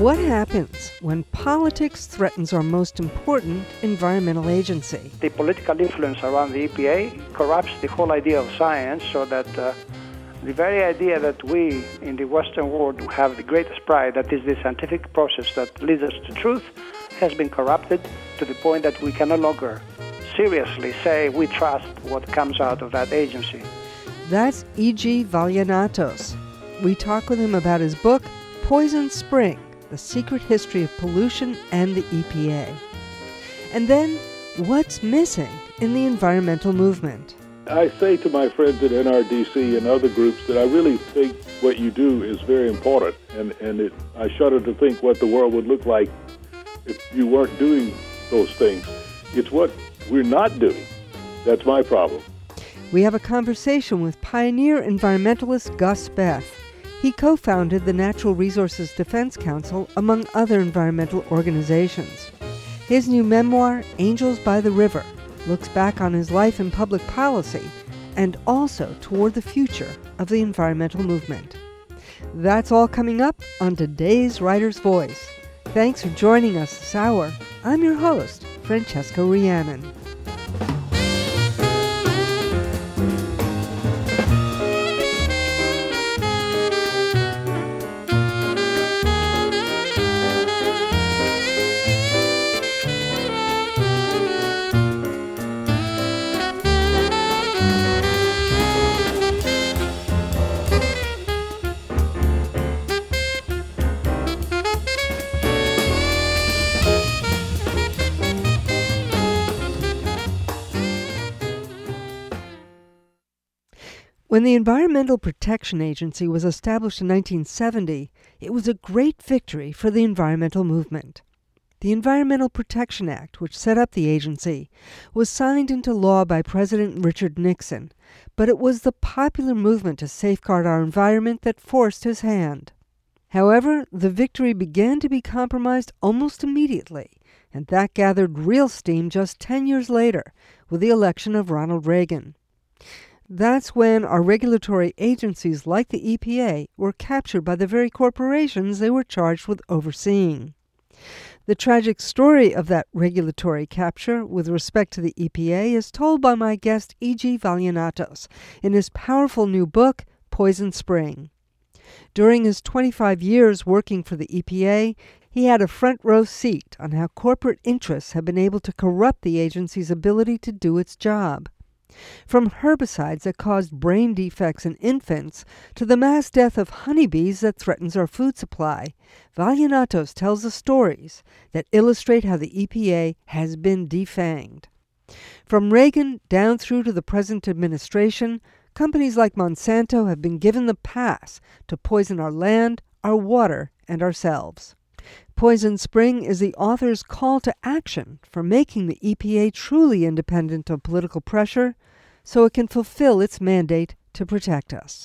What happens when politics threatens our most important environmental agency? The political influence around the EPA corrupts the whole idea of science, so that the very idea that we in the Western world have the greatest pride, that is the scientific process that leads us to truth, has been corrupted to the point that we can no longer seriously say we trust what comes out of that agency. That's E.G. Valianatos. We talk with him about his book, Poison Spring: The Secret History of Pollution and the EPA. And then, what's missing in the environmental movement? I say to my friends at NRDC and other groups that I really think what you do is very important, and I shudder to think what the world would look like if you weren't doing those things. It's what we're not doing that's my problem. We have a conversation with pioneer environmentalist Gus Beth. He co-founded the Natural Resources Defense Council, among other environmental organizations. His new memoir, Angels by the River, looks back on his life in public policy and also toward the future of the environmental movement. That's all coming up on today's Writer's Voice. Thanks for joining us this hour. I'm your host, Francesca Rhiannon. When the Environmental Protection Agency was established in 1970, it was a great victory for the environmental movement. The Environmental Protection Act, which set up the agency, was signed into law by President Richard Nixon, but it was the popular movement to safeguard our environment that forced his hand. However, the victory began to be compromised almost immediately, and that gathered real steam just 10 years later with the election of Ronald Reagan. That's when our regulatory agencies like the EPA were captured by the very corporations they were charged with overseeing. The tragic story of that regulatory capture with respect to the EPA is told by my guest E.G. Valianatos in his powerful new book, Poison Spring. During his 25 years working for the EPA, he had a front-row seat on how corporate interests have been able to corrupt the agency's ability to do its job. From herbicides that caused brain defects in infants to the mass death of honeybees that threatens our food supply, Valianatos tells the stories that illustrate how the EPA has been defanged. From Reagan down through to the present administration, companies like Monsanto have been given the pass to poison our land, our water, and ourselves. Poison Spring is the author's call to action for making the EPA truly independent of political pressure so it can fulfill its mandate to protect us.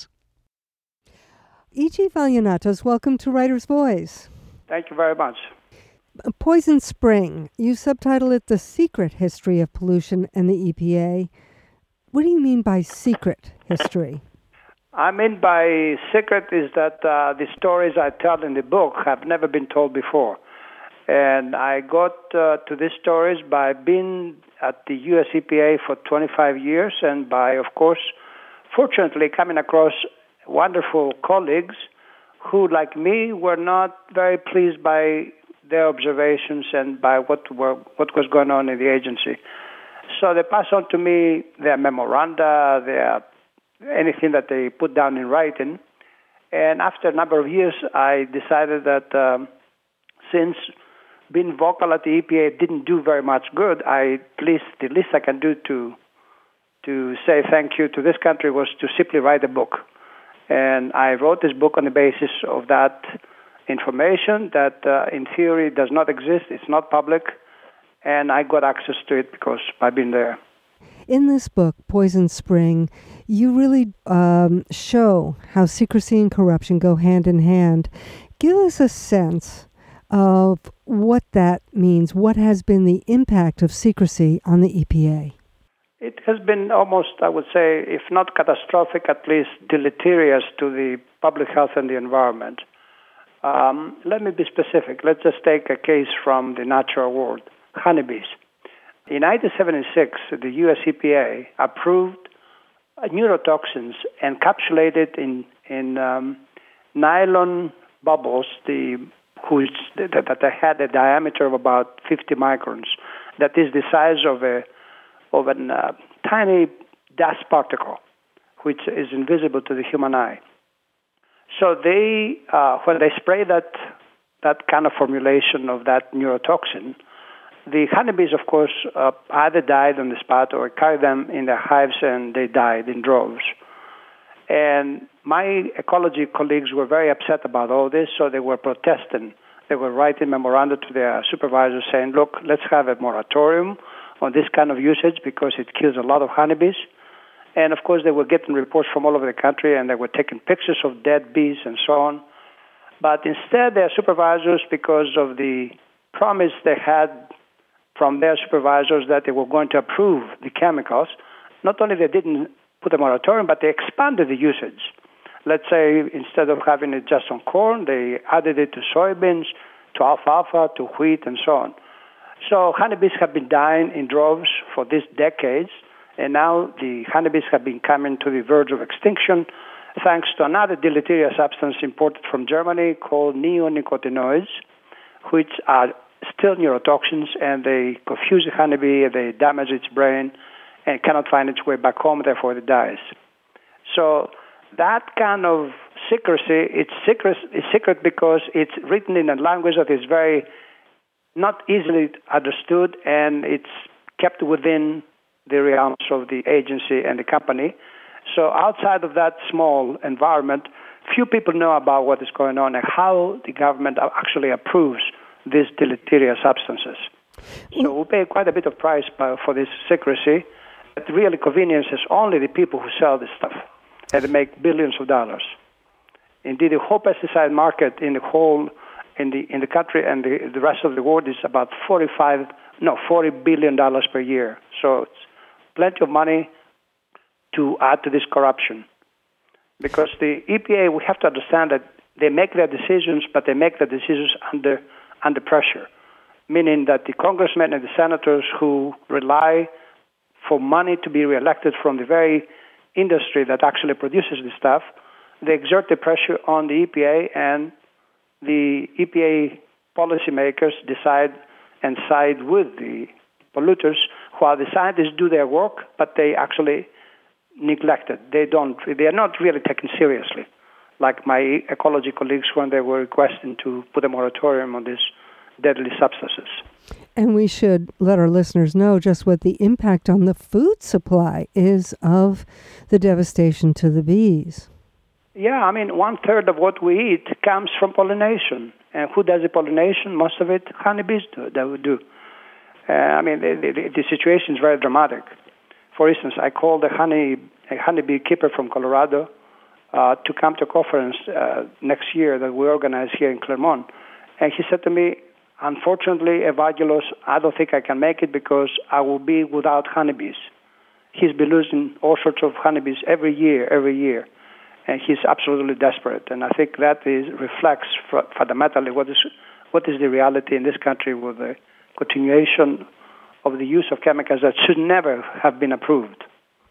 E.G. Valianatos, welcome to Writer's Voice. Thank you very much. Poison Spring, you subtitle it The Secret History of Pollution and the EPA. What do you mean by secret history? I mean by secret is that the stories I tell in the book have never been told before. And I got to these stories by being at the US EPA for 25 years and by, of course, fortunately coming across wonderful colleagues who, like me, were not very pleased by their observations and by what was going on in the agency. So they passed on to me their memoranda, anything that they put down in writing. And after a number of years, I decided that since being vocal at the EPA didn't do very much good, the least I can do to say thank you to this country was to simply write a book. And I wrote this book on the basis of that information that in theory does not exist, it's not public, and I got access to it because I've been there. In this book, Poison Spring, you really show how secrecy and corruption go hand in hand. Give us a sense of what that means. What has been the impact of secrecy on the EPA? It has been almost, I would say, if not catastrophic, at least deleterious to the public health and the environment. Let me be specific. Let's just take a case from the natural world, honeybees. In 1976, the U.S. EPA approved neurotoxins encapsulated in nylon bubbles that had a diameter of about 50 microns. That is the size of a tiny dust particle, which is invisible to the human eye. So they, when they spray that kind of formulation of that neurotoxin, the honeybees, of course, either died on the spot or carried them in their hives and they died in droves. And my ecology colleagues were very upset about all this, so they were protesting. They were writing memoranda to their supervisors saying, look, let's have a moratorium on this kind of usage because it kills a lot of honeybees. And, of course, they were getting reports from all over the country, and they were taking pictures of dead bees and so on. But instead, their supervisors, because of the promise they had from their supervisors that they were going to approve the chemicals, not only they didn't put a moratorium, but they expanded the usage. Let's say instead of having it just on corn, they added it to soybeans, to alfalfa, to wheat, and so on. So honeybees have been dying in droves for these decades, and now the honeybees have been coming to the verge of extinction thanks to another deleterious substance imported from Germany called neonicotinoids, which are still neurotoxins, and they confuse the honeybee, they damage its brain, and cannot find its way back home, therefore it dies. So that kind of secrecy, it's secret because it's written in a language that is very not easily understood, and it's kept within the realms of the agency and the company. So outside of that small environment, few people know about what is going on and how the government actually approves these deleterious substances. So we pay quite a bit of price for this secrecy. It really conveniences only the people who sell this stuff, and they make billions of dollars. Indeed, the whole pesticide market in the country and the rest of the world is about $40 billion per year. So it's plenty of money to add to this corruption. Because the EPA, we have to understand that they make their decisions, but they make the decisions under pressure, meaning that the congressmen and the senators who rely for money to be reelected from the very industry that actually produces this stuff, they exert the pressure on the EPA, and the EPA policymakers decide and side with the polluters, while the scientists do their work, but they actually neglect it. They are not really taken seriously, like my ecology colleagues when they were requesting to put a moratorium on these deadly substances. And we should let our listeners know just what the impact on the food supply is of the devastation to the bees. Yeah, I mean, 1/3 of what we eat comes from pollination. And who does the pollination? Most of it, honeybees do. I mean, the situation is very dramatic. For instance, I called a honeybee keeper from Colorado to come to a conference next year that we organize here in Claremont. And he said to me, unfortunately, Evangelos, I don't think I can make it because I will be without honeybees. He's been losing all sorts of honeybees every year. And he's absolutely desperate. And I think that reflects fundamentally what is the reality in this country with the continuation of the use of chemicals that should never have been approved.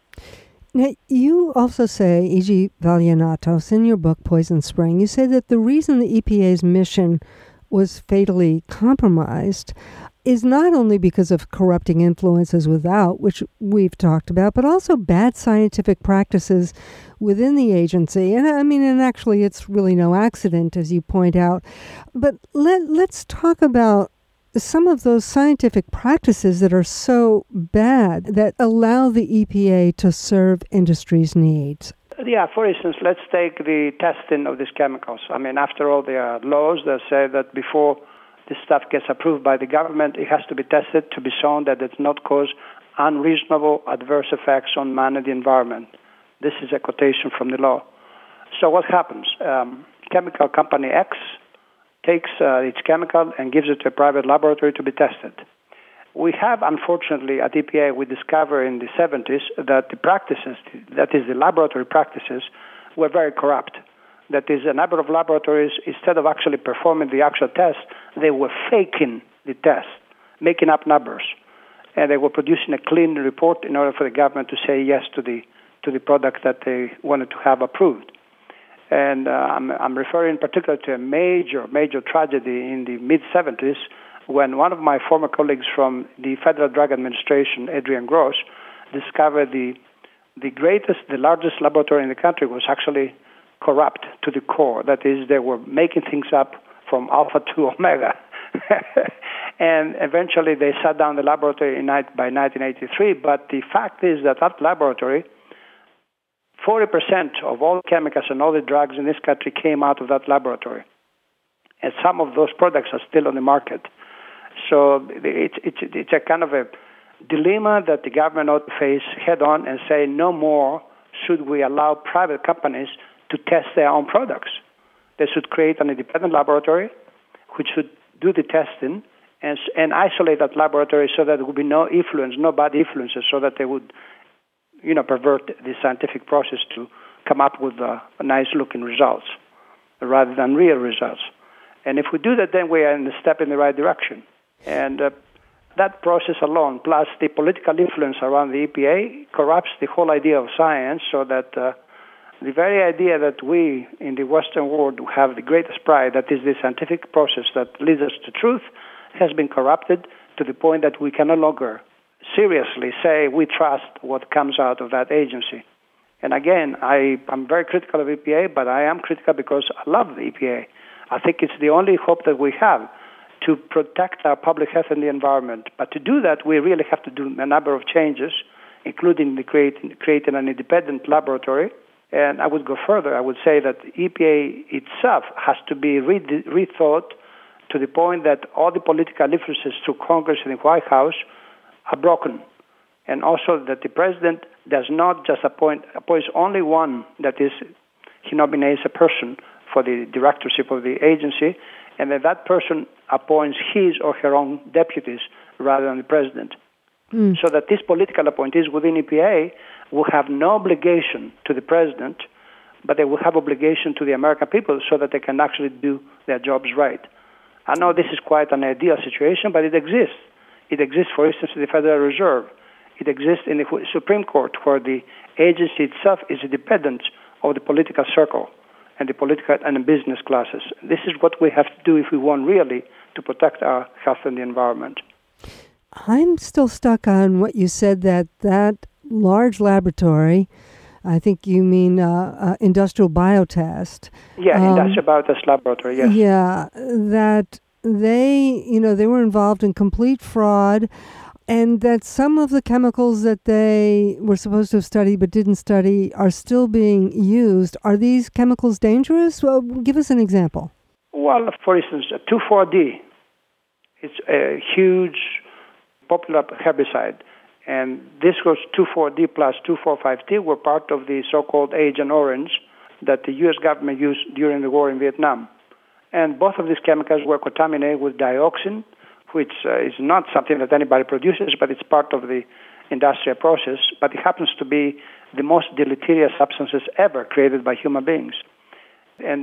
Now, you also say, E.G. Valianatos, in your book, Poison Spring, you say that the reason the EPA's mission was fatally compromised is not only because of corrupting influences without, which we've talked about, but also bad scientific practices within the agency. And I mean, and actually it's really no accident, as you point out. But let's talk about some of those scientific practices that are so bad that allow the EPA to serve industry's needs. Yeah, for instance, let's take the testing of these chemicals. I mean, after all, there are laws that say that before this stuff gets approved by the government, it has to be tested to be shown that it does not cause unreasonable adverse effects on man and the environment. This is a quotation from the law. So what happens? Chemical company X takes its chemical and gives it to a private laboratory to be tested. We have, unfortunately, at EPA, we discovered in the 70s that the practices, that is the laboratory practices, were very corrupt. That is, a number of laboratories, instead of actually performing the actual test, they were faking the test, making up numbers. And they were producing a clean report in order for the government to say yes to the product that they wanted to have approved. And I'm referring in particular to a major tragedy in the mid-'70s when one of my former colleagues from the Federal Drug Administration, Adrian Gross, discovered the largest laboratory in the country was actually corrupt to the core. That is, they were making things up from alpha to omega. And eventually they shut down the laboratory by 1983. But the fact is that laboratory, 40% of all chemicals and all the drugs in this country came out of that laboratory. And some of those products are still on the market. So it's a kind of a dilemma that the government ought to face head on and say no more should we allow private companies to test their own products. They should create an independent laboratory which should do the testing and isolate that laboratory so that there would be no influence, no bad influences, so that they would, pervert the scientific process to come up with nice-looking results rather than real results. And if we do that, then we are in a step in the right direction. And that process alone, plus the political influence around the EPA, corrupts the whole idea of science, so that the very idea that we in the Western world have the greatest pride, that is the scientific process that leads us to truth, has been corrupted to the point that we can no longer seriously say we trust what comes out of that agency. And again, I'm very critical of EPA, but I am critical because I love the EPA. I think it's the only hope that we have to protect our public health and the environment. But to do that, we really have to do a number of changes, including creating an independent laboratory. And I would go further. I would say that EPA itself has to be rethought to the point that all the political influences through Congress and the White House are broken. And also that the president does not just appoints only one, that is, he nominates a person for the directorship of the agency, and that person appoints his or her own deputies rather than the president. So that these political appointees within EPA will have no obligation to the president, but they will have obligation to the American people so that they can actually do their jobs right. I know this is quite an ideal situation, but it exists. It exists, for instance, in the Federal Reserve. It exists in the Supreme Court, where the agency itself is independent of the political circle and the political and the business classes. This is what we have to do if we want really to protect our health and the environment. I'm still stuck on what you said, that large laboratory, I think you mean Industrial Biotest. Yeah, Industrial Biotest Laboratory, yes. Yeah, that they were involved in complete fraud, and that some of the chemicals that they were supposed to have studied but didn't study are still being used. Are these chemicals dangerous? Well, give us an example. Well, for instance, 2,4-D. It's a huge popular herbicide. And this was 2,4-D plus 2,4,5-T were part of the so-called Agent Orange that the U.S. government used during the war in Vietnam. And both of these chemicals were contaminated with dioxin, which is not something that anybody produces, but it's part of the industrial process. But it happens to be the most deleterious substances ever created by human beings. And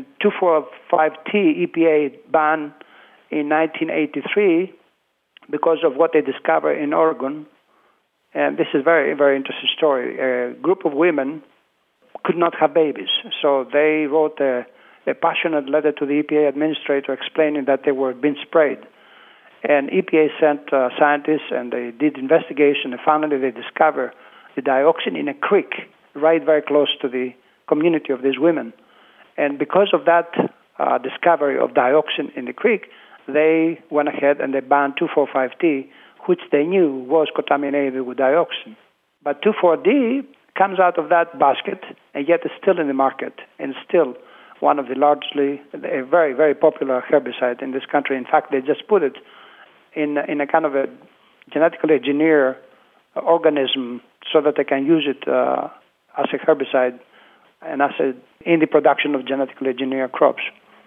2,4,5-T EPA banned in 1983 because of what they discovered in Oregon. And this is a very, very interesting story. A group of women could not have babies, so they wrote a passionate letter to the EPA administrator explaining that they were being sprayed. And EPA sent scientists, and they did investigation, and finally they discovered the dioxin in a creek right very close to the community of these women. And because of that discovery of dioxin in the creek, they went ahead and they banned 2,4,5-T, which they knew was contaminated with dioxin. But 2,4-D comes out of that basket, and yet it's still in the market, and still one of the a very, very popular herbicide in this country. In fact, they just put it in a kind of a genetically engineered organism so that they can use it as a herbicide and in the production of genetically engineered crops.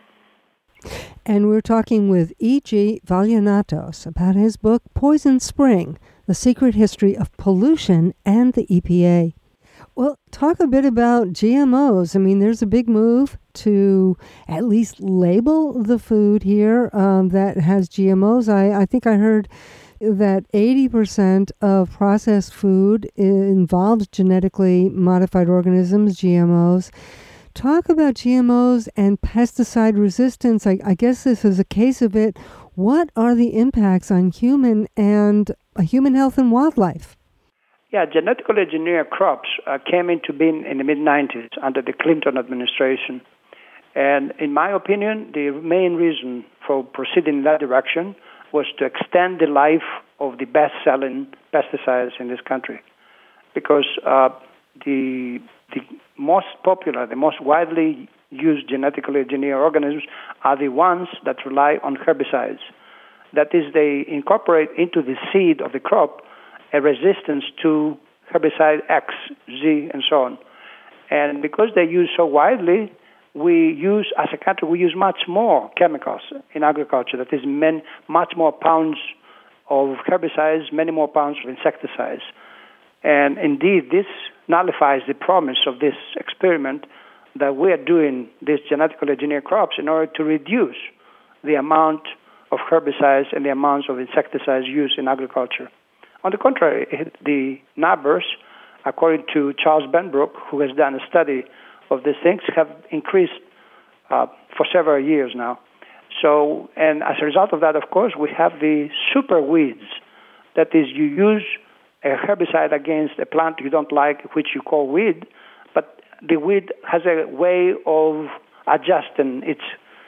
And we're talking with E.G. Valianatos about his book, Poison Spring, The Secret History of Pollution and the EPA. Well, talk a bit about GMOs. I mean, there's a big move to at least label the food here that has GMOs. I think I heard that 80% of processed food involves genetically modified organisms, GMOs. Talk about GMOs and pesticide resistance. I guess this is a case of it. What are the impacts on human health and wildlife? Yeah, genetically engineered crops came into being in the mid-90s under the Clinton administration. And in my opinion, the main reason for proceeding in that direction was to extend the life of the best-selling pesticides in this country. Because the most popular, the most widely used genetically engineered organisms are the ones that rely on herbicides. That is, they incorporate into the seed of the crop a resistance to herbicide X, Z, and so on. And because they're used so widely, as a country, we use much more chemicals in agriculture. That is, much more pounds of herbicides, many more pounds of insecticides. And indeed, this nullifies the promise of this experiment that we are doing these genetically engineered crops in order to reduce the amount of herbicides and the amounts of insecticides used in agriculture. On the contrary, the numbers, according to Charles Benbrook, who has done a study of these things, have increased for several years now. So, and as a result of that, of course, we have the super weeds. That is, you use a herbicide against a plant you don't like, which you call weed, but the weed has a way of adjusting its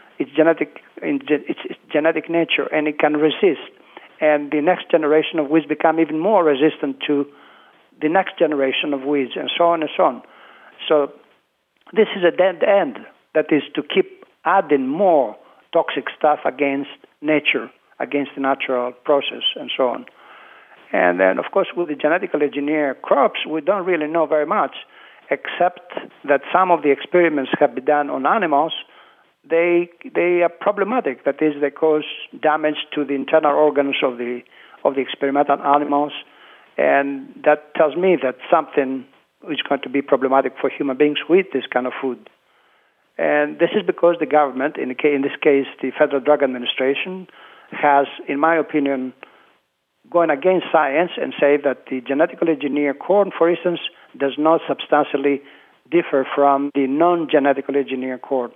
genetic nature, and it can resist. And the next generation of weeds become even more resistant to the next generation of weeds, and so on and so on. So this is a dead end. That is, to keep adding more toxic stuff against nature, against the natural process, and so on. And then, of course, with the genetically engineered crops, we don't really know very much, except that some of the experiments have been done on animals. They are problematic. That is, they cause damage to the internal organs of the experimental animals, and that tells me that something is going to be problematic for human beings who eat this kind of food. And this is because the government, in this case the Federal Drug Administration, has, in my opinion, gone against science and say that the genetically engineered corn, for instance, does not substantially differ from the non-genetically engineered corn.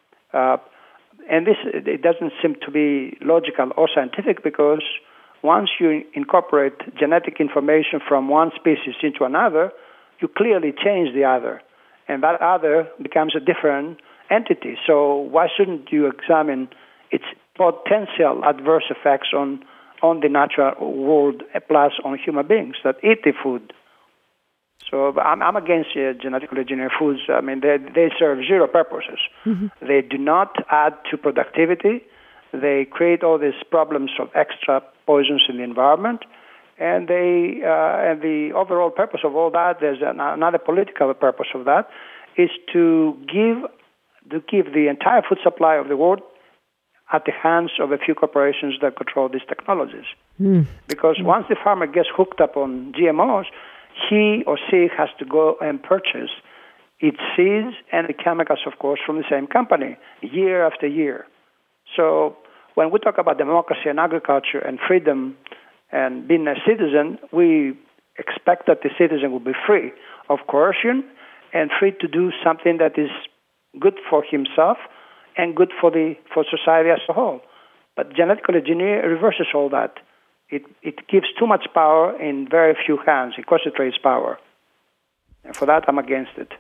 And it doesn't seem to be logical or scientific, because once you incorporate genetic information from one species into another, you clearly change the other, and that other becomes a different entity. So why shouldn't you examine its potential adverse effects on the natural world plus on human beings that eat the food? So I'm against genetically engineered foods. I mean, they serve zero purposes. Mm-hmm. They do not add to productivity. They create all these problems of extra poisons in the environment. And the overall purpose of all that, there's another political purpose of that, is to give the entire food supply of the world at the hands of a few corporations that control these technologies. Mm. Because once the farmer gets hooked up on GMOs, he or she has to go and purchase its seeds and the chemicals, of course, from the same company, year after year. So when we talk about democracy and agriculture and freedom and being a citizen, we expect that the citizen will be free of coercion and free to do something that is good for himself and good for society as a whole. But genetically engineering reverses all that. It gives too much power in very few hands. It concentrates power. And for that, I'm against it.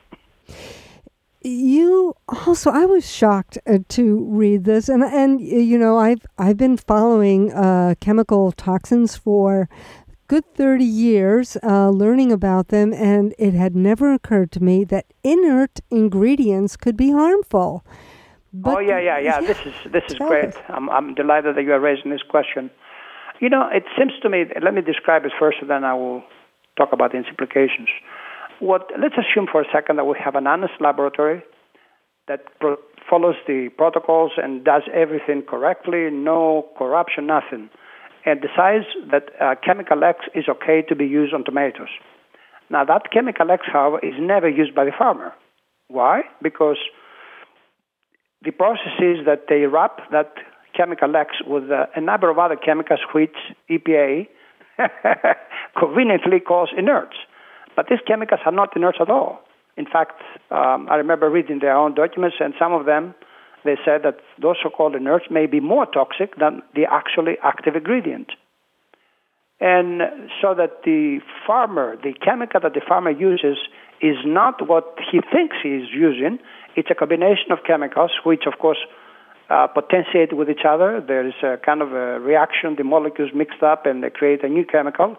You also, I was shocked to read this, and you know, I've been following chemical toxins for good 30 years, learning about them, and it had never occurred to me that inert ingredients could be harmful. But, This is great. I'm delighted that you are raising this question. You know, it seems to me, let me describe it first, and then I will talk about its implications. Let's assume for a second that we have an honest laboratory that follows the protocols and does everything correctly, no corruption, nothing, and decides that chemical X is okay to be used on tomatoes. Now, that chemical X, however, is never used by the farmer. Why? Because the process is that they wrap that chemical X with a number of other chemicals which EPA conveniently calls inerts. But these chemicals are not inerts at all. In fact, I remember reading their own documents, and some of them, they said that those so-called inerts may be more toxic than the actually active ingredient. And so that the farmer, the chemical that the farmer uses is not what he thinks he is using. It's a combination of chemicals which, of course, potentiate with each other. There is a kind of a reaction, the molecules mixed up and they create a new chemical.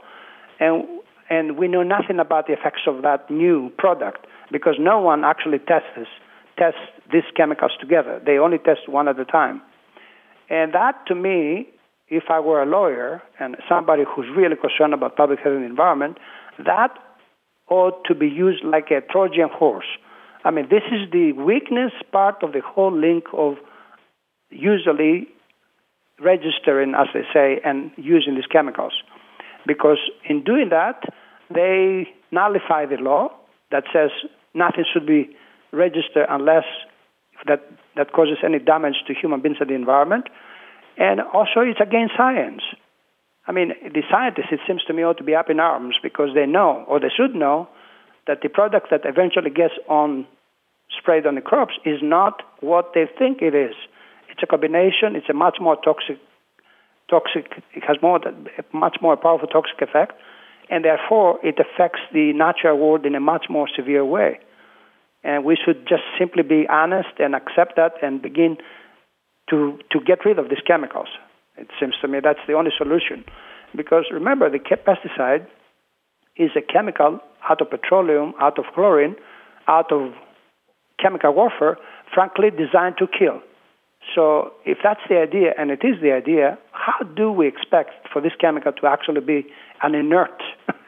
And we know nothing about the effects of that new product because no one actually tests these chemicals together. They only test one at a time. And that, to me, if I were a lawyer and somebody who's really concerned about public health and the environment, that ought to be used like a Trojan horse. I mean, this is the weakness part of the whole link of usually registering, as they say, and using these chemicals. Because in doing that, they nullify the law that says nothing should be registered unless that causes any damage to human beings and the environment. And also it's against science. I mean, the scientists, it seems to me, ought to be up in arms because they know, or they should know, that the product that eventually gets sprayed on the crops is not what they think it is. It's a combination. It's a much more toxic. It has a much more powerful toxic effect, and therefore it affects the natural world in a much more severe way. And we should just simply be honest and accept that and begin to get rid of these chemicals. It seems to me that's the only solution. Because remember, the pesticide is a chemical out of petroleum, out of chlorine, out of chemical warfare, frankly designed to kill. So if that's the idea, and it is the idea, how do we expect for this chemical to actually be an inert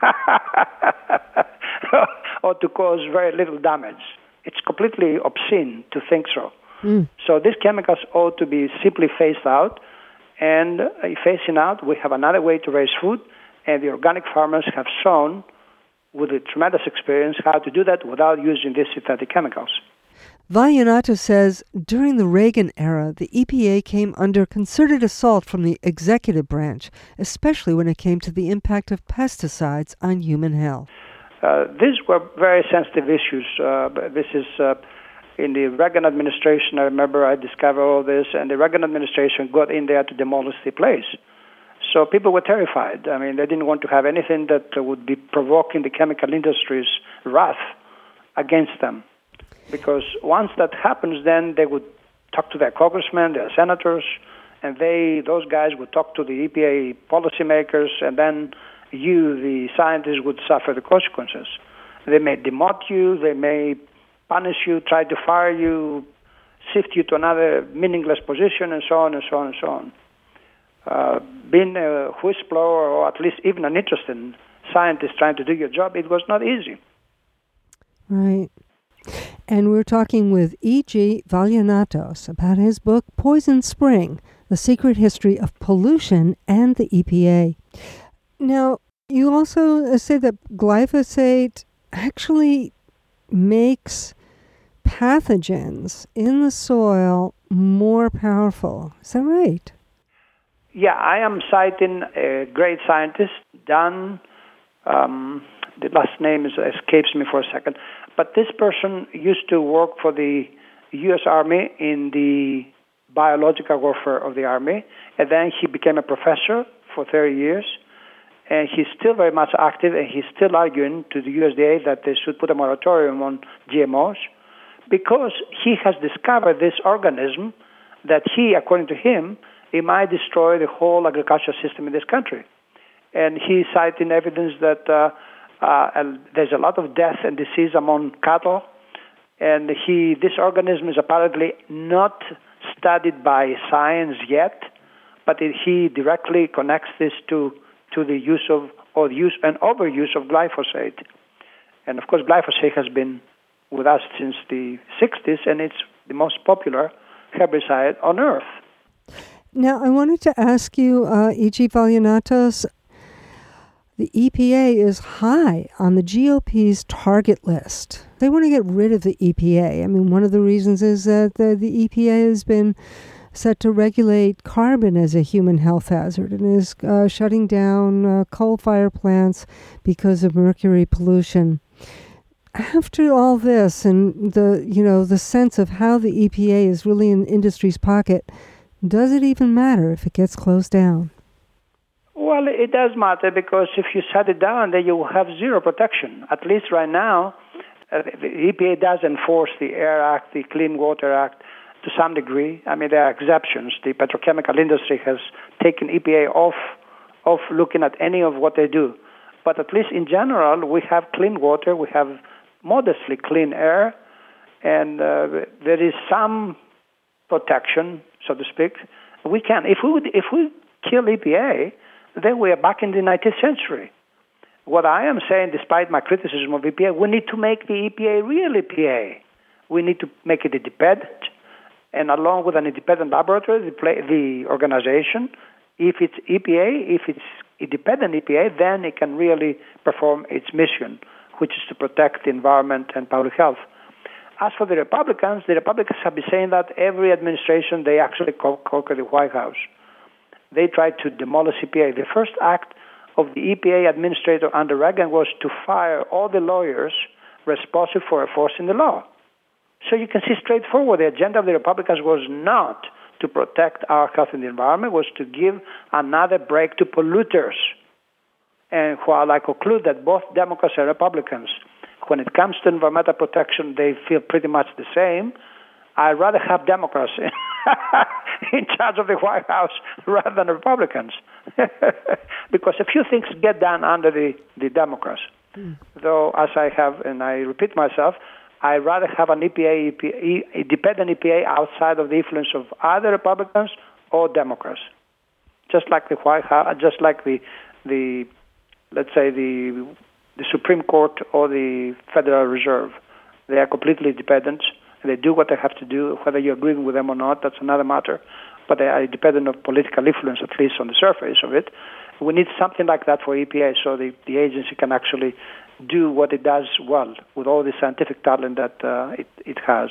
or to cause very little damage? It's completely obscene to think so. So these chemicals ought to be simply phased out, and phasing out, we have another way to raise food, and the organic farmers have shown with a tremendous experience how to do that without using these synthetic chemicals. Valianatos says during the Reagan era, the EPA came under concerted assault from the executive branch, especially when it came to the impact of pesticides on human health. These were very sensitive issues. This is in the Reagan administration. I remember I discovered all this, and the Reagan administration got in there to demolish the place. So people were terrified. I mean, they didn't want to have anything that would be provoking the chemical industry's wrath against them. Because once that happens, then they would talk to their congressmen, their senators, and those guys would talk to the EPA policymakers, and then you, the scientists, would suffer the consequences. They may demote you, they may punish you, try to fire you, shift you to another meaningless position, and so on and so on and so on. Being a whistleblower, or at least even an interested scientist trying to do your job, it was not easy. Right. And we're talking with E.G. Valianatos about his book, Poison Spring, The Secret History of Pollution and the EPA. Now, you also say that glyphosate actually makes pathogens in the soil more powerful. Is that right? Yeah, I am citing a great scientist, Dan, the last name escapes me for a second, but this person used to work for the U.S. Army in the biological warfare of the Army, and then he became a professor for 30 years, and he's still very much active, and he's still arguing to the USDA that they should put a moratorium on GMOs, because he has discovered this organism that according to him, it might destroy the whole agricultural system in this country. And he's citing evidence that there's a lot of death and disease among cattle, and this organism is apparently not studied by science yet, but he directly connects this to the use of and overuse of glyphosate. And of course, glyphosate has been with us since the 60s, and it's the most popular herbicide on earth. Now, I wanted to ask you, E.G. Valianatos, The EPA is high on the GOP's target list. They want to get rid of the EPA. I mean, one of the reasons is that the EPA has been set to regulate carbon as a human health hazard and is shutting down coal-fired plants because of mercury pollution. After all this and the sense of how the EPA is really in industry's pocket, does it even matter if it gets closed down? Well, it does matter because if you shut it down, then you will have zero protection. At least right now, the EPA does enforce the Air Act, the Clean Water Act to some degree. I mean, there are exceptions. The petrochemical industry has taken EPA off looking at any of what they do. But at least in general, we have clean water, we have modestly clean air, and there is some protection, so to speak. We can, if we kill EPA, then we are back in the 19th century. What I am saying, despite my criticism of EPA, we need to make the EPA real EPA. We need to make it independent, and along with an independent laboratory, the organization, if it's EPA, if it's independent EPA, then it can really perform its mission, which is to protect the environment and public health. As for the Republicans have been saying that every administration, they actually conquer the White House. They tried to demolish EPA. The first act of the EPA administrator under Reagan was to fire all the lawyers responsible for enforcing the law. So you can see straightforward, the agenda of the Republicans was not to protect our health and the environment, was to give another break to polluters. And while I conclude that both Democrats and Republicans, when it comes to environmental protection, they feel pretty much the same, I'd rather have Democrats in charge of the White House rather than Republicans. Because a few things get done under the Democrats. Though, as I have, and I repeat myself, I'd rather have an independent EPA outside of the influence of either Republicans or Democrats. Just like the White House, just like the let's say the Supreme Court or the Federal Reserve. They are completely independent. They do what they have to do. Whether you agree with them or not, that's another matter. But they are independent of political influence, at least on the surface of it. We need something like that for EPA so the agency can actually do what it does well with all the scientific talent that it has.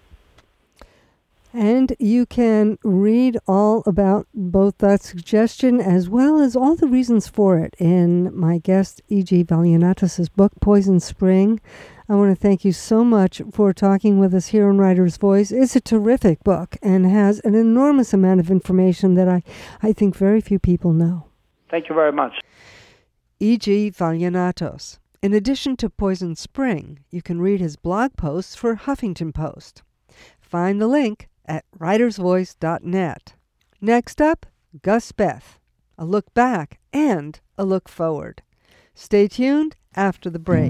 And you can read all about both that suggestion as well as all the reasons for it in my guest E.G. Valianatos' book, Poison Spring. I want to thank you so much for talking with us here on Writer's Voice. It's a terrific book and has an enormous amount of information that I think very few people know. Thank you very much. E.G. Valianatos. In addition to Poison Spring, you can read his blog posts for Huffington Post. Find the link at writersvoice.net. Next up, Gus Beth, a look back and a look forward. Stay tuned after the break.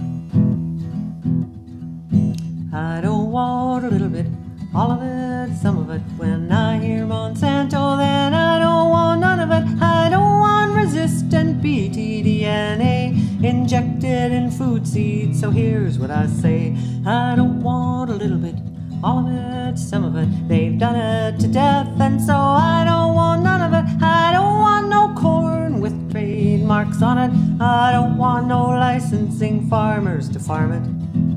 I don't want a little bit, all of it, some of it. When I hear Monsanto, then I don't want none of it. I don't want resistant BT-DNA injected in food seeds. So here's what I say. I don't want a little bit, all of it, some of it. They've done it to death, and so I don't want none of it. I don't want no corn with trademarks on it. I don't want no licensing farmers to farm it.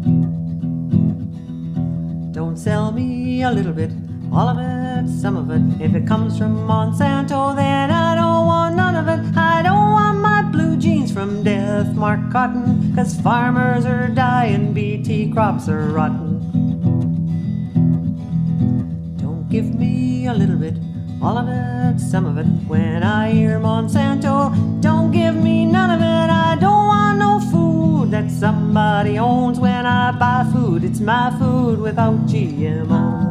Don't sell me a little bit, all of it, some of it. If it comes from Monsanto, then I don't want none of it. I don't want my blue jeans from Death Mark Cotton, 'cause farmers are dying, BT crops are rotten. Don't give me a little bit, all of it, some of it. When I hear Monsanto, don't give me none of it. I don't want no food that somebody owns. When I buy food, it's my food without GMO.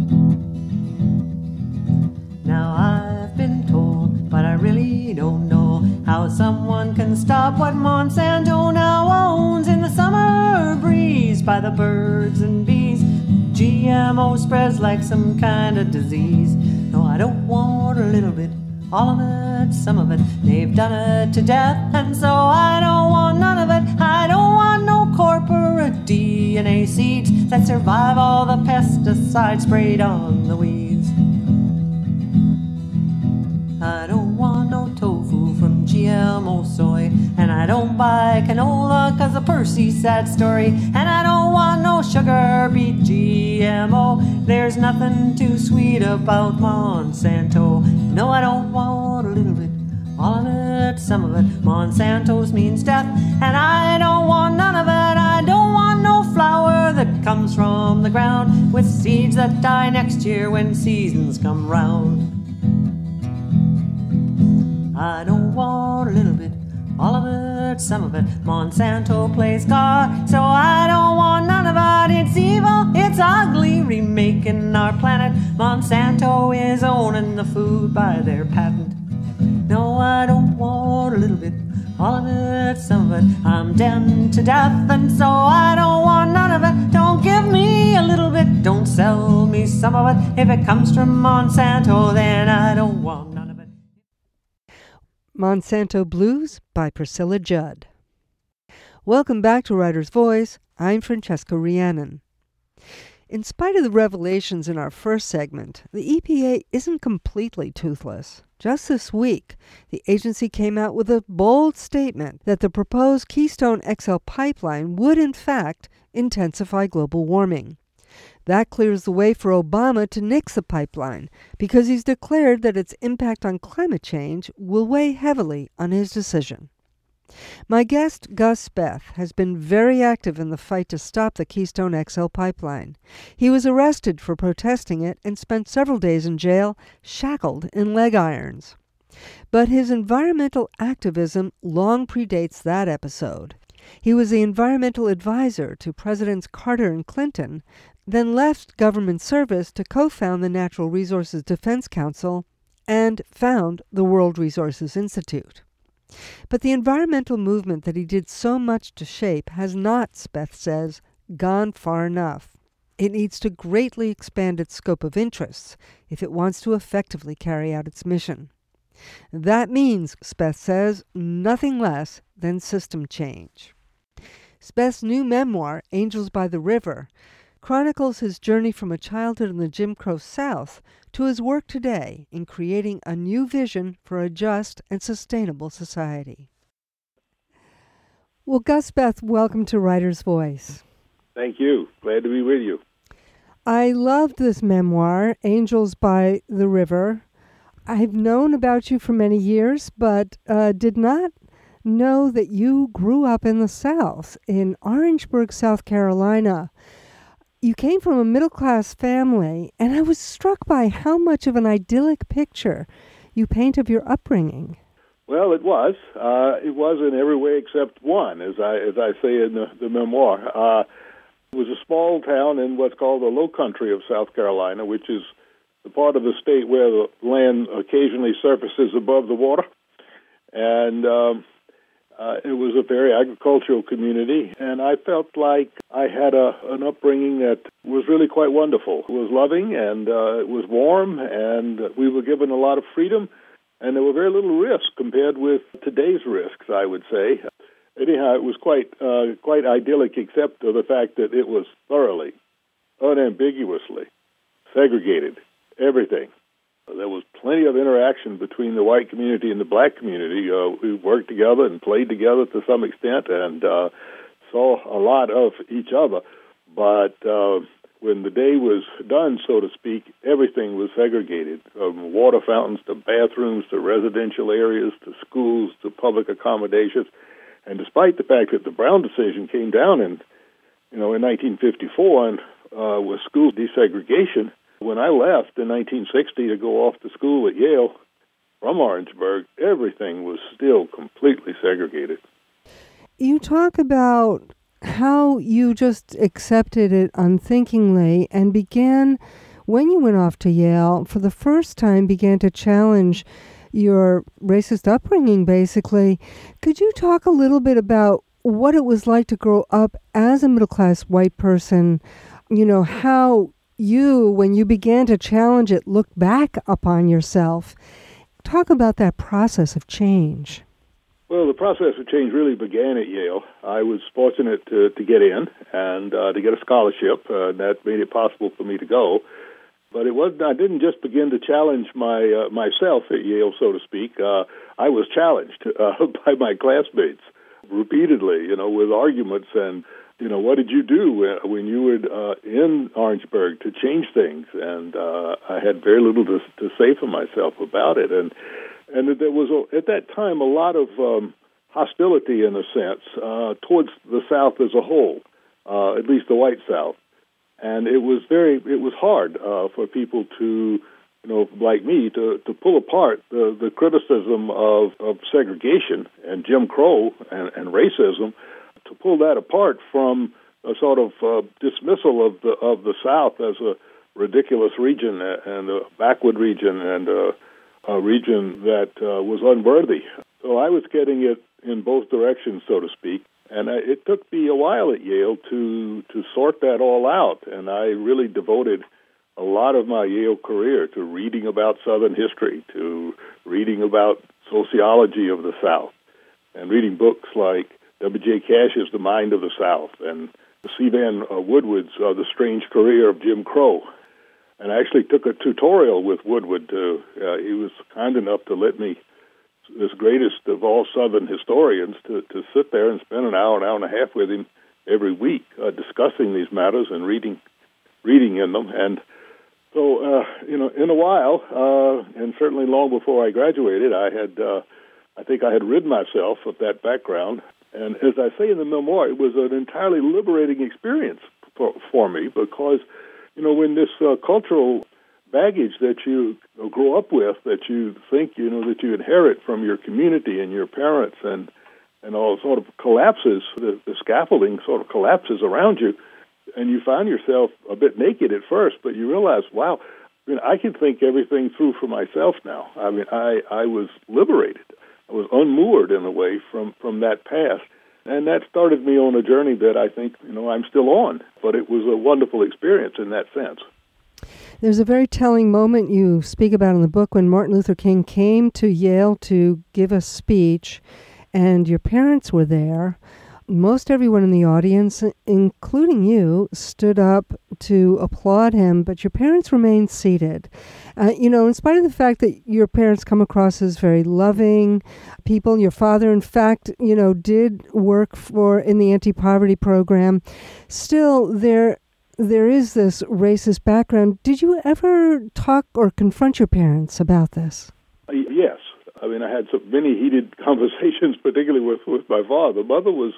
Now I've been told, but I really don't know how someone can stop what Monsanto now owns. In the summer breeze by the birds and bees, GMO spreads like some kind of disease. No, I don't want a little bit, all of it, some of it. They've done it to death, and so I don't want none of it. I don't want no corporate DNA seeds that survive all the pesticides sprayed on the weeds. I don't want no tofu from GMO GMO soy. And I don't buy canola 'cause of Percy's sad story. And I don't want no sugar beet GMO. There's nothing too sweet about Monsanto. No, I don't want a little bit, all of it, some of it. Monsanto's means death, and I don't want none of it. I don't want no flour that comes from the ground with seeds that die next year when seasons come round. I don't want a little bit, all of it, some of it. Monsanto plays God, so I don't want none of it. It's evil, it's ugly, remaking our planet. Monsanto is owning the food by their patent. No, I don't want a little bit, all of it, some of it. I'm done to death, and so I don't want none of it. Don't give me a little bit, don't sell me some of it. If it comes from Monsanto, then I don't want none of it. Monsanto Blues by Priscilla Judd. Welcome back to Writer's Voice. I'm Francesca Rhiannon. In spite of the revelations in our first segment, the EPA isn't completely toothless. Just this week, the agency came out with a bold statement that the proposed Keystone XL pipeline would, in fact, intensify global warming. That clears the way for Obama to nix the pipeline because he's declared that its impact on climate change will weigh heavily on his decision. My guest, Gus Speth, has been very active in the fight to stop the Keystone XL pipeline. He was arrested for protesting it and spent several days in jail, shackled in leg irons. But his environmental activism long predates that episode. He was the environmental advisor to Presidents Carter and Clinton, then left government service to co-found the Natural Resources Defense Council and found the World Resources Institute. But the environmental movement that he did so much to shape has not, Speth says, gone far enough. It needs to greatly expand its scope of interests if it wants to effectively carry out its mission. That means, Speth says, nothing less than system change. Speth's new memoir, Angels by the River, chronicles his journey from a childhood in the Jim Crow South to his work today in creating a new vision for a just and sustainable society. Well, Gus Speth, welcome to Writer's Voice. Thank you. Glad to be with you. I loved this memoir, Angels by the River. I've known about you for many years, but did not know that you grew up in the South, in Orangeburg, South Carolina. You came from a middle-class family, and I was struck by how much of an idyllic picture you paint of your upbringing. Well, it was. It was in every way except one, as I say in the memoir. It was a small town in what's called the Low Country of South Carolina, which is the part of the state where the land occasionally surfaces above the water. And it was a very agricultural community, and I felt like I had an upbringing that was really quite wonderful. It was loving, and it was warm, and we were given a lot of freedom, and there were very little risk compared with today's risks, I would say. Anyhow, it was quite idyllic, except for the fact that it was thoroughly, unambiguously segregated, everything. There was plenty of interaction between the white community and the black community. We worked together and played together to some extent and saw a lot of each other. But when the day was done, so to speak, everything was segregated, from water fountains to bathrooms to residential areas to schools to public accommodations. And despite the fact that the Brown decision came down in 1954 and with school desegregation, when I left in 1960 to go off to school at Yale from Orangeburg, everything was still completely segregated. You talk about how you just accepted it unthinkingly and began, when you went off to Yale, for the first time began to challenge your racist upbringing, basically. Could you talk a little bit about what it was like to grow up as a middle-class white person, how you, when you began to challenge it, looked back upon yourself? Talk about that process of change. Well, the process of change really began at Yale. I was fortunate to get in and to get a scholarship. That made it possible for me to go. But I didn't just begin to challenge myself at Yale, so to speak. I was challenged by my classmates repeatedly, with arguments and, what did you do when you were in Orangeburg to change things? And I had very little to say for myself about it. And there was, at that time, a lot of hostility, in a sense, towards the South as a whole, at least the white South. And it was hard for people to, like me, to pull apart the criticism of segregation and Jim Crow and racism, to pull that apart from a sort of dismissal of the South as a ridiculous region and a backward region and a region that was unworthy. So I was getting it in both directions, so to speak. And it took me a while at Yale to sort that all out, and I really devoted a lot of my Yale career to reading about Southern history, to reading about sociology of the South, and reading books like W.J. Cash's The Mind of the South and C. Vann Woodward's The Strange Career of Jim Crow. And I actually took a tutorial with Woodward. He was kind enough to let me, this greatest of all Southern historians, to sit there and spend an hour and a half with him every week discussing these matters and reading in them. And so, in a while, and certainly long before I graduated, I think I had rid myself of that background. And as I say in the memoir, it was an entirely liberating experience for me because, when this cultural baggage that you grow up with, that you think, that you inherit from your community and your parents and all sort of collapses, the scaffolding sort of collapses around you, and you find yourself a bit naked at first, but you realize, wow, I can think everything through for myself now. I was liberated. I was unmoored in a way from that past. And that started me on a journey that I think, I'm still on. But it was a wonderful experience in that sense. There's a very telling moment you speak about in the book when Martin Luther King came to Yale to give a speech, and your parents were there. Most everyone in the audience, including you, stood up to applaud him, but your parents remained seated. In spite of the fact that your parents come across as very loving people, your father, in fact, did work in the anti-poverty program, still there is this racist background. Did you ever talk or confront your parents about this? Yes. I had many heated conversations, particularly with my father. Mother was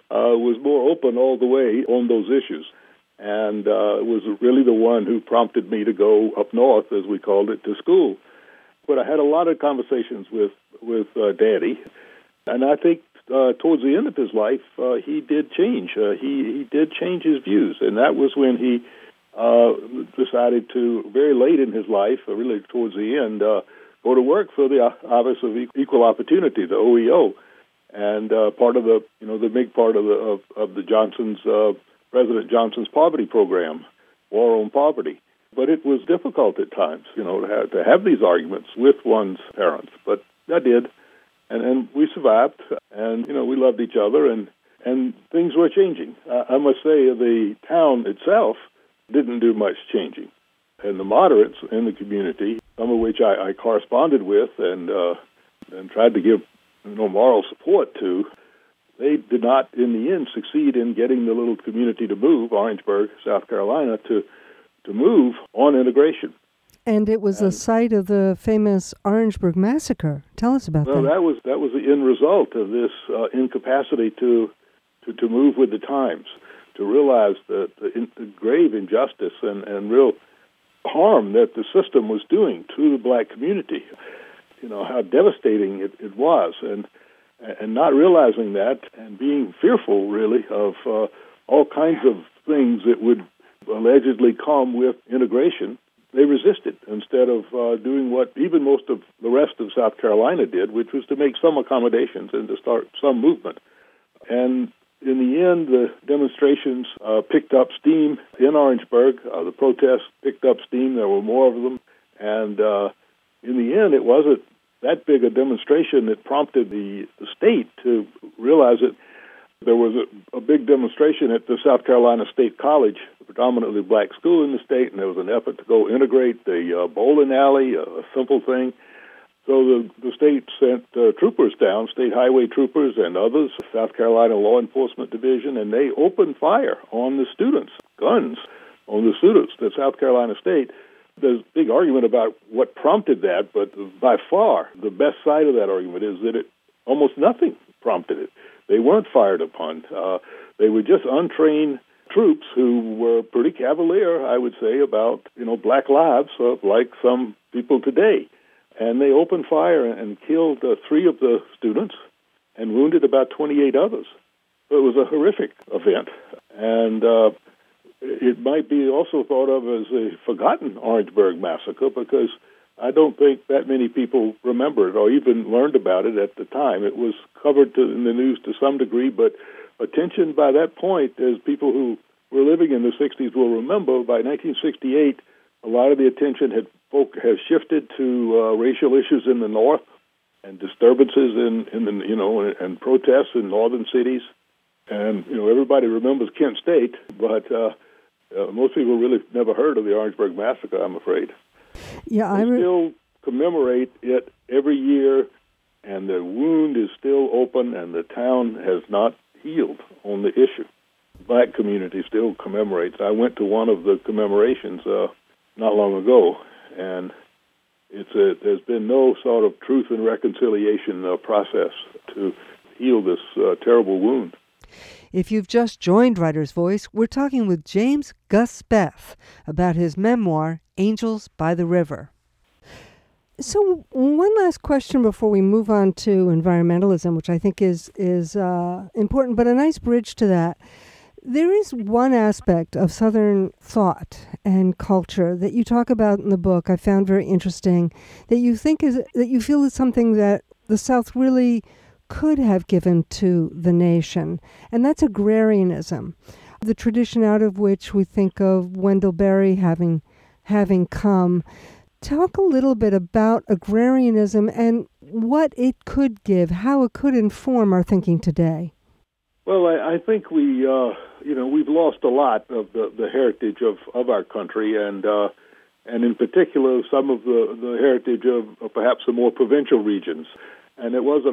more open all the way on those issues, and was really the one who prompted me to go up north, as we called it, to school. But I had a lot of conversations with Daddy, and I think towards the end of his life, he did change. He did change his views, and that was when he decided to, very late in his life, really towards the end, go to work for the Office of Equal Opportunity, the OEO, and part of the big part of the Johnson's President Johnson's poverty program, War on Poverty. But it was difficult at times, to have these arguments with one's parents. But I did, and we survived, and we loved each other, and things were changing. I must say, the town itself didn't do much changing, and the moderates in the community, some of which I corresponded with and tried to give moral support to, they did not, in the end, succeed in getting the little community to move, Orangeburg, South Carolina, to move on integration. And it was the site of the famous Orangeburg Massacre. Tell us about that. Well, that was the end result of this incapacity to move with the times, to realize the grave injustice and real harm that the system was doing to the black community. How devastating it was, and not realizing that, and being fearful, really, of all kinds of things that would allegedly come with integration. They resisted instead of doing what even most of the rest of South Carolina did, which was to make some accommodations and to start some movement. And in the end, the demonstrations picked up steam in Orangeburg. The protests picked up steam. There were more of them. And in the end, it wasn't that big a demonstration that prompted the state to realize it. There was a big demonstration at the South Carolina State College, a predominantly black school in the state, and there was an effort to go integrate the bowling alley, a simple thing. So the state sent troopers down, state highway troopers and others, South Carolina Law Enforcement Division, and they opened fire on the students, guns on the students, the South Carolina State. There's a big argument about what prompted that, but by far the best side of that argument is that almost nothing prompted it. They weren't fired upon. They were just untrained troops who were pretty cavalier, I would say, about black lives, like some people today. And they opened fire and killed 3 of the students and wounded about 28 others. So it was a horrific event. And it might be also thought of as a forgotten Orangeburg massacre because I don't think that many people remember it or even learned about it at the time. It was covered in the news to some degree, but attention by that point, as people who were living in the 60s will remember, by 1968, a lot of the attention has shifted to racial issues in the North and disturbances and protests in northern cities. And everybody remembers Kent State, but most people really never heard of the Orangeburg Massacre, I'm afraid. Yeah, they still commemorate it every year, and the wound is still open, and the town has not healed on the issue. Black community still commemorates. I went to one of the commemorations not long ago, and there's been no sort of truth and reconciliation process to heal this terrible wound. If you've just joined Writer's Voice, we're talking with James Gus Speth about his memoir, Angels by the River. So one last question before we move on to environmentalism, which I think is important, but a nice bridge to that. There is one aspect of Southern thought and culture that you talk about in the book I found very interesting, that you feel is something that the South really could have given to the nation, and that's agrarianism, the tradition out of which we think of Wendell Berry having come. Talk a little bit about agrarianism and what it could give, how it could inform our thinking today. Well, I think we've lost a lot of the heritage of our country, and in particular some of the heritage of perhaps the more provincial regions. And it wasn't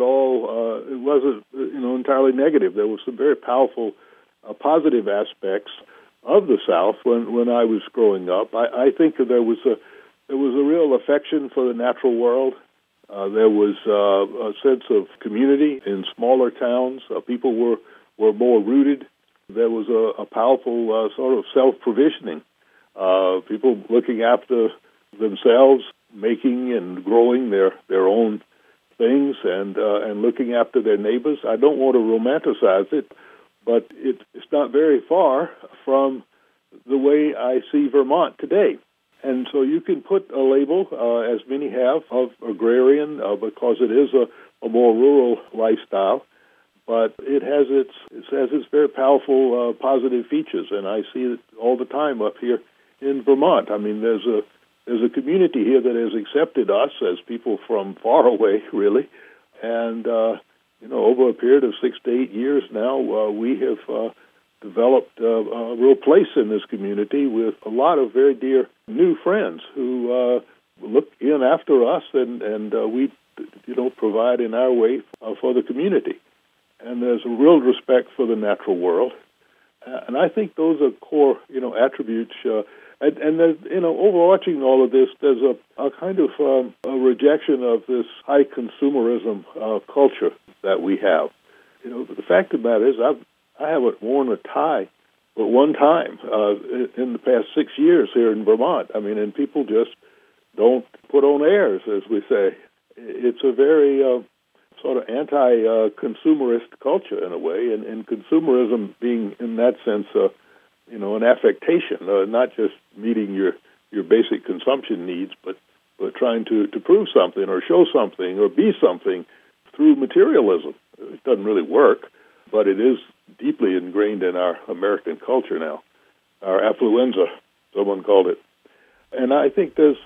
entirely negative. There were some very powerful positive aspects of the South when I was growing up. I think that there was a real affection for the natural world. There was a sense of community in smaller towns. People were more rooted. There was a powerful sort of self-provisioning. People looking after themselves, making and growing their own things, and looking after their neighbors. I don't want to romanticize it, but it's not very far from the way I see Vermont today. And so you can put a label, as many have, of agrarian, because it is a more rural lifestyle. But it has its very powerful positive features, and I see it all the time up here in Vermont. I mean, there's a community here that has accepted us as people from far away, really, and over a period of 6 to 8 years now, we have developed a real place in this community with a lot of very dear new friends who look in after us, and we provide in our way for the community. And there's a real respect for the natural world, and I think those are core, attributes. And there's, overarching all of this, there's a kind of a rejection of this high consumerism culture that we have. The fact of the matter is, I haven't worn a tie but one time in the past 6 years here in Vermont. I mean, and people just don't put on airs, as we say. It's a very sort of anti-consumerist culture in a way, and consumerism being, in that sense, an affectation, not just meeting your basic consumption needs, but trying to prove something or show something or be something through materialism. It doesn't really work, but it is deeply ingrained in our American culture now. Our affluenza, someone called it. And I think there's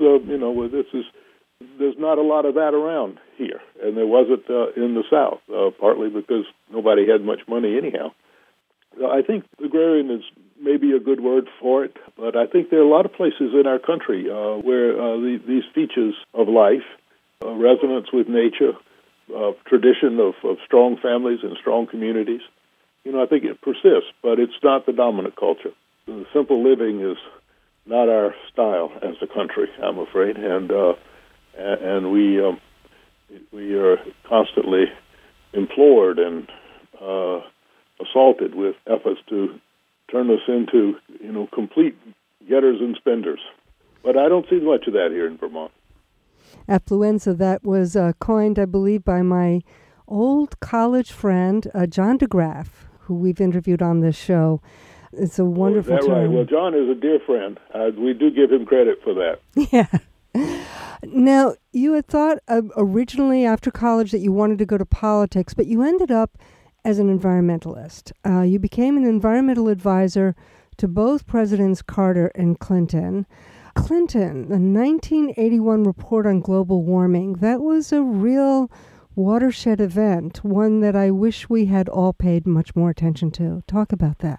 not a lot of that around here, and there wasn't in the South, partly because nobody had much money anyhow. I think agrarian is maybe a good word for it, but I think there are a lot of places in our country where these features of life resonance with nature, tradition of strong families and strong communities. I think it persists, but it's not the dominant culture. The simple living is not our style as a country, I'm afraid, and we are constantly implored and assaulted with efforts to turn us into, complete getters and spenders. But I don't see much of that here in Vermont. Affluenza, that was coined, I believe, by my old college friend, John DeGraff, who we've interviewed on this show. It's a wonderful term. Is that right? Well, John is a dear friend. We do give him credit for that. Yeah. Now, you had thought originally after college that you wanted to go to politics, but you ended up as an environmentalist. You became an environmental advisor to both Presidents Carter and Clinton. Clinton, the 1981 report on global warming, that was a real watershed event, one that I wish we had all paid much more attention to. Talk about that.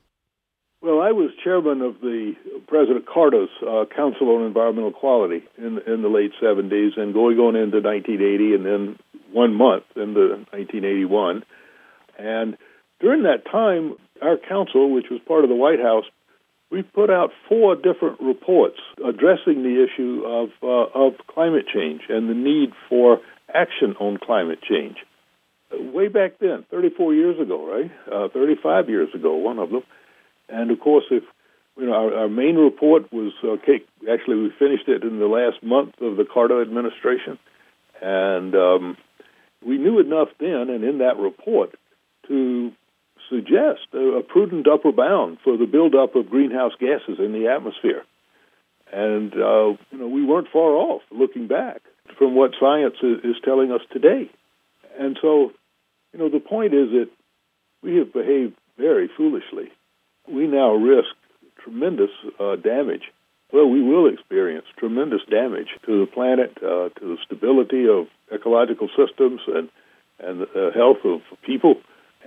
Well, I was chairman of the President Carter's Council on Environmental Quality in the late 70s and going on into 1980 and then 1 month into 1981. And during that time, our council, which was part of the White House, we put out 4 different reports addressing the issue of climate change and the need for action on climate change. Way back then, 34 years ago, right? 35 years ago, one of them. And of course, our main report was actually we finished it in the last month of the Carter administration, and we knew enough then, and in that report, to suggest a prudent upper bound for the buildup of greenhouse gases in the atmosphere. And we weren't far off looking back from what science is telling us today. And so, the point is that we have behaved very foolishly. We now risk tremendous damage. Well, we will experience tremendous damage to the planet, to the stability of ecological systems and the health of people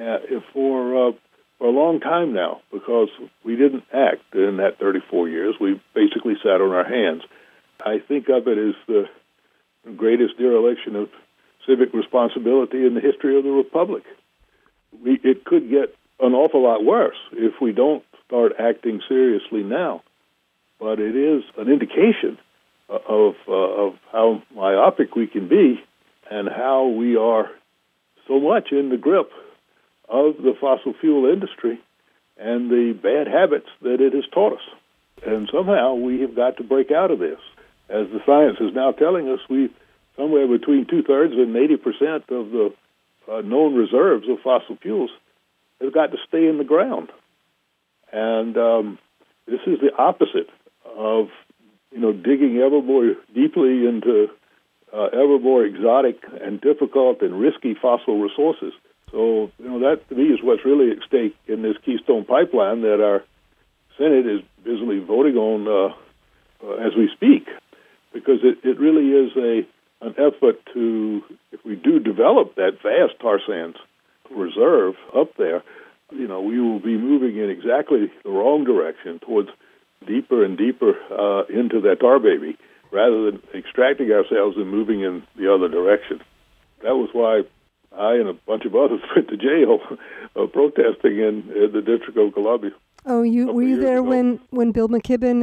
for a long time now, because we didn't act in that 34 years. We basically sat on our hands. I think of it as the greatest dereliction of civic responsibility in the history of the Republic. It could get an awful lot worse if we don't start acting seriously now. But it is an indication of how myopic we can be and how we are so much in the grip of the fossil fuel industry and the bad habits that it has taught us. And somehow we have got to break out of this. As the science is now telling us, somewhere between 2/3 and 80% of the known reserves of fossil fuels have got to stay in the ground. And this is the opposite of, digging ever more deeply into ever more exotic and difficult and risky fossil resources. So, that to me is what's really at stake in this Keystone Pipeline that our Senate is busily voting on as we speak, because it really is an effort to, if we do develop that vast tar sands reserve up there, we will be moving in exactly the wrong direction towards deeper and deeper into that tar baby, rather than extracting ourselves and moving in the other direction. That was why I and a bunch of others went to jail protesting in the District of Columbia. Oh, were you there when Bill McKibben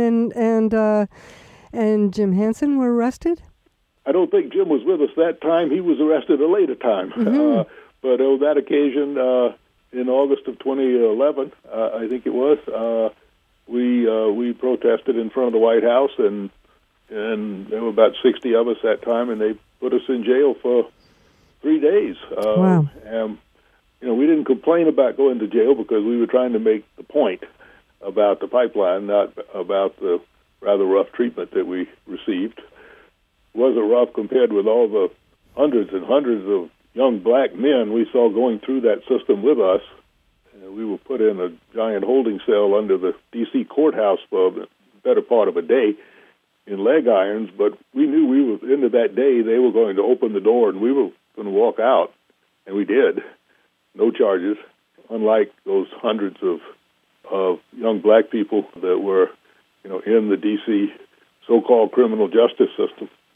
and Jim Hansen were arrested? I don't think Jim was with us that time. He was arrested a later time. Mm-hmm. But on that occasion, in August of 2011, I think it was, we protested in front of the White House, and there were about 60 of us that time, and they put us in jail for 3 days. Wow. And, we didn't complain about going to jail because we were trying to make the point about the pipeline, not about the rather rough treatment that we received. It wasn't rough compared with all the hundreds and hundreds of young black men we saw going through that system with us. We were put in a giant holding cell under the D.C. courthouse for the better part of a day in leg irons, but we knew we were into that day they were going to open the door and we were going to walk out, and we did. No charges, unlike those hundreds of young black people that were, in the D.C. so-called criminal justice system.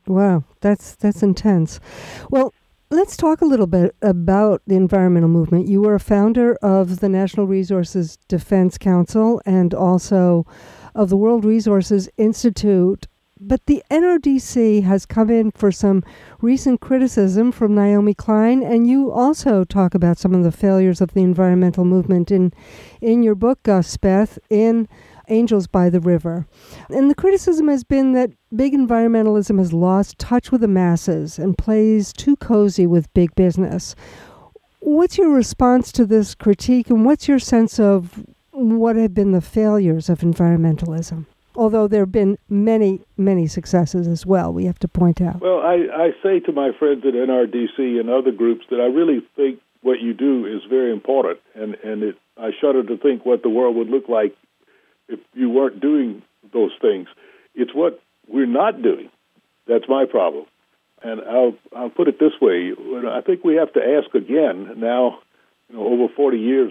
Wow, that's intense. Well, let's talk a little bit about the environmental movement. You were a founder of the National Resources Defense Council and also of the World Resources Institute. But the NRDC has come in for some recent criticism from Naomi Klein, and you also talk about some of the failures of the environmental movement in your book, Speth, in Angels by the River. And the criticism has been that big environmentalism has lost touch with the masses and plays too cozy with big business. What's your response to this critique, and what's your sense of what have been the failures of environmentalism? Although there have been many, many successes as well, we have to point out. Well, I say to my friends at NRDC and other groups that I really think what you do is very important, and I shudder to think what the world would look like if you weren't doing those things. It's what we're not doing that's my problem. And I'll put it this way. I think we have to ask again now, over 45 years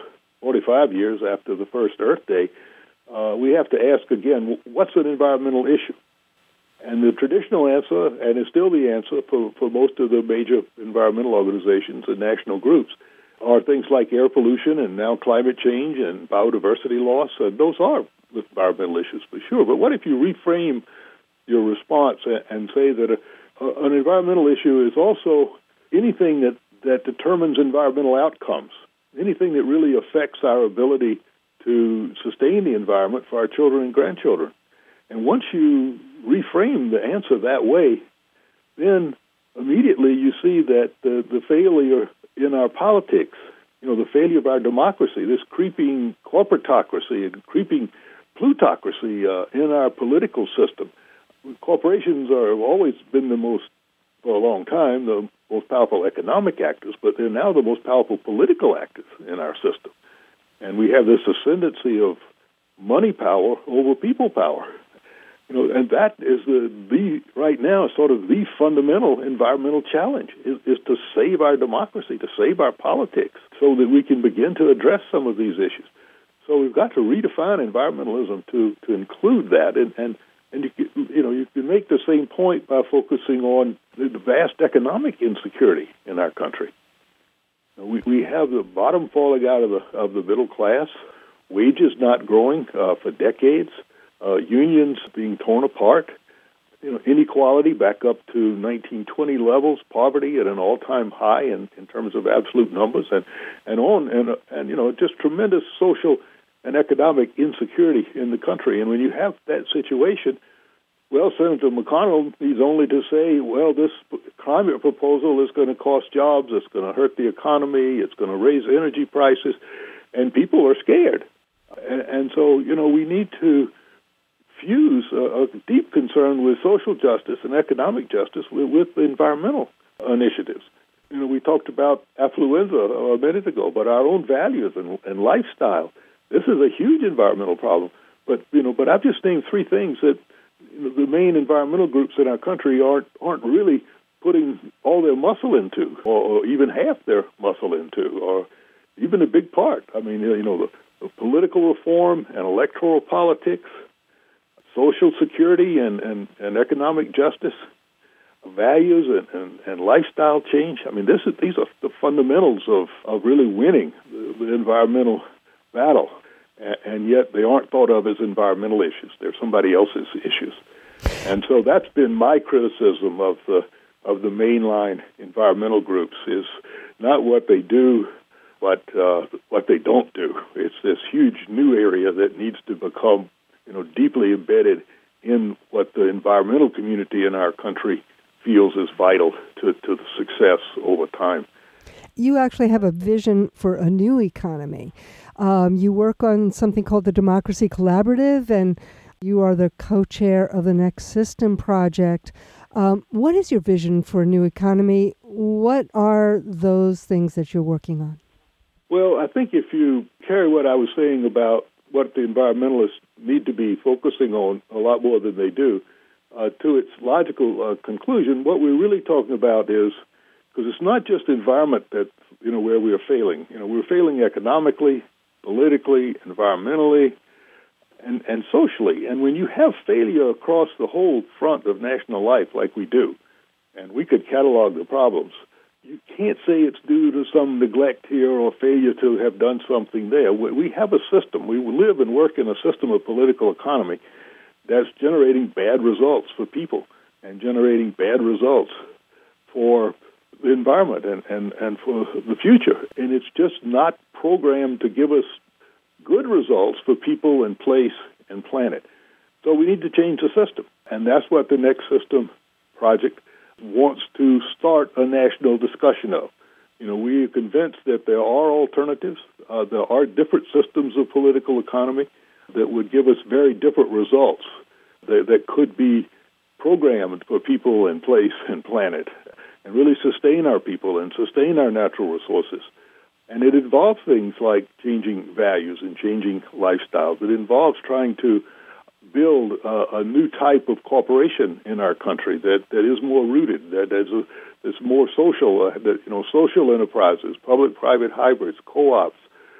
after the first Earth Day, we have to ask again, what's an environmental issue? And the traditional answer, and it's still the answer for most of the major environmental organizations and national groups, are things like air pollution and now climate change and biodiversity loss. Those are environmental issues for sure. But what if you reframe your response and say that an environmental issue is also anything that determines environmental outcomes, anything that really affects our ability to sustain the environment for our children and grandchildren. And once you reframe the answer that way, then immediately you see that the failure in our politics, the failure of our democracy, this creeping corporatocracy, creeping plutocracy in our political system. Corporations have always been for a long time, the most powerful economic actors, but they're now the most powerful political actors in our system. And we have this ascendancy of money power over people power. And that is right now sort of the fundamental environmental challenge is to save our democracy, to save our politics, so that we can begin to address some of these issues. So we've got to redefine environmentalism to include that, and you can make the same point by focusing on the vast economic insecurity in our country. We have the bottom falling out of the middle class, wages not growing for decades, unions being torn apart, inequality back up to 1920 levels, poverty at an all-time high in terms of absolute numbers, and just tremendous social and economic insecurity in the country. And when you have that situation, well, Senator McConnell needs only to say, well, this climate proposal is going to cost jobs, it's going to hurt the economy, it's going to raise energy prices, and people are scared. And so, we need to fuse a deep concern with social justice and economic justice with environmental initiatives. We talked about affluenza a minute ago, but our own values and lifestyle. This is a huge environmental problem. But I've just named three things that the main environmental groups in our country aren't really putting all their muscle into, or even half their muscle into, or even a big part. I mean, the political reform and electoral politics, social security and economic justice, values and lifestyle change. I mean, these are the fundamentals of really winning the environmental battle, and yet they aren't thought of as environmental issues. They're somebody else's issues. And so that's been my criticism of the mainline environmental groups, is not what they do, but what they don't do. It's this huge new area that needs to become deeply embedded in what the environmental community in our country feels is vital to the success over time. You actually have a vision for a new economy. You work on something called the Democracy Collaborative, and you are the co-chair of the Next System Project. What is your vision for a new economy? What are those things that you're working on? Well, I think if you carry what I was saying about what the environmentalists need to be focusing on a lot more than they do, to its logical conclusion, what we're really talking about is, because it's not just environment that, where we are failing. We're failing economically, politically, environmentally, and socially. And when you have failure across the whole front of national life like we do, and we could catalog the problems, you can't say it's due to some neglect here or failure to have done something there. We have a system. We live and work in a system of political economy that's generating bad results for people and generating bad results for the environment and for the future. And it's just not programmed to give us good results for people and place and planet. So we need to change the system. And that's what the Next System project wants to start a national discussion of. We are convinced that there are alternatives. There are different systems of political economy that would give us very different results that could be programmed for people and place and planet and really sustain our people and sustain our natural resources. And it involves things like changing values and changing lifestyles. It involves trying to build a new type of corporation in our country that is more rooted, that's more social, social enterprises, public-private hybrids, co-ops,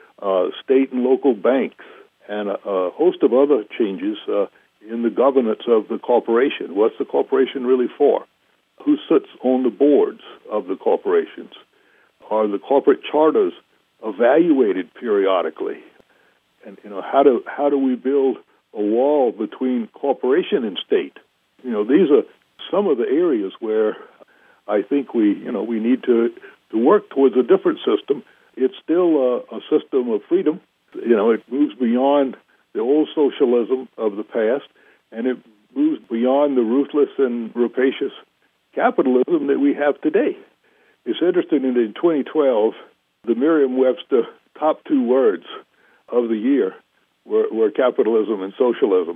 state and local banks, and a host of other changes in the governance of the corporation. What's the corporation really for? Who sits on the boards of the corporations? Are the corporate charters evaluated periodically? And how do we build a wall between corporation and state? These are some of the areas where I think we need to work towards a different system. It's still a system of freedom. It moves beyond the old socialism of the past, and it moves beyond the ruthless and rapacious capitalism that we have today. It's interesting that in 2012, the Merriam-Webster top 2 words of the year were capitalism and socialism.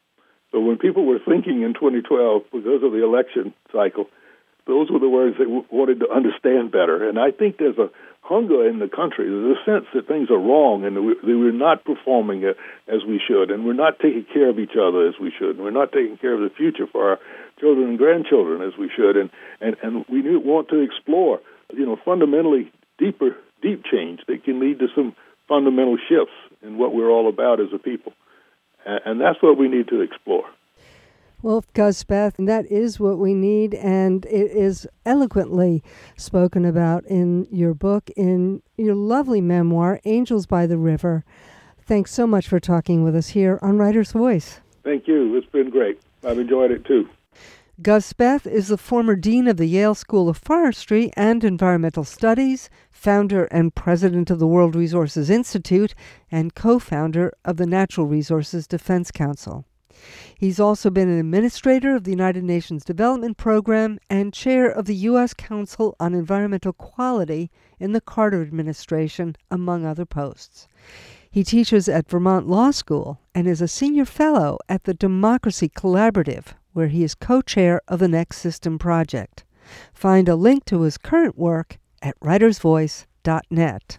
So when people were thinking in 2012, because of the election cycle, those were the words they wanted to understand better. And I think there's a hunger in the country. There's a sense that things are wrong and we're not performing as we should, and we're not taking care of each other as we should, and we're not taking care of the future for our children and grandchildren as we should. And we want to explore, fundamentally deep change that can lead to some fundamental shifts in what we're all about as a people. And that's what we need to explore. Well, Guzbeth, that is what we need, and it is eloquently spoken about in your book, in your lovely memoir, Angels by the River. Thanks so much for talking with us here on Writer's Voice. Thank you. It's been great. I've enjoyed it, too. Guzbeth is the former dean of the Yale School of Forestry and Environmental Studies, founder and president of the World Resources Institute, and co-founder of the Natural Resources Defense Council. He's also been an administrator of the United Nations Development Program and chair of the U.S. Council on Environmental Quality in the Carter administration, among other posts. He teaches at Vermont Law School and is a senior fellow at the Democracy Collaborative, where he is co-chair of the Next System project. Find a link to his current work at writersvoice.net.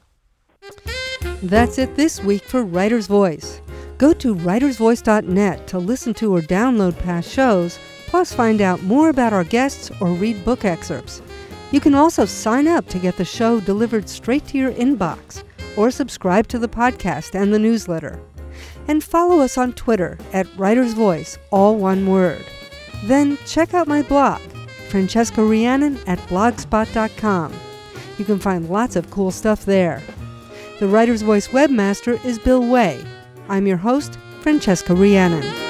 That's it this week for Writer's Voice. Go to writersvoice.net to listen to or download past shows, plus find out more about our guests or read book excerpts. You can also sign up to get the show delivered straight to your inbox, or subscribe to the podcast and the newsletter. And follow us on Twitter at Writer's Voice, all one word. Then check out my blog, Francesca Rhiannon at blogspot.com. You can find lots of cool stuff there. The Writer's Voice webmaster is Bill Way. I'm your host, Francesca Rhiannon.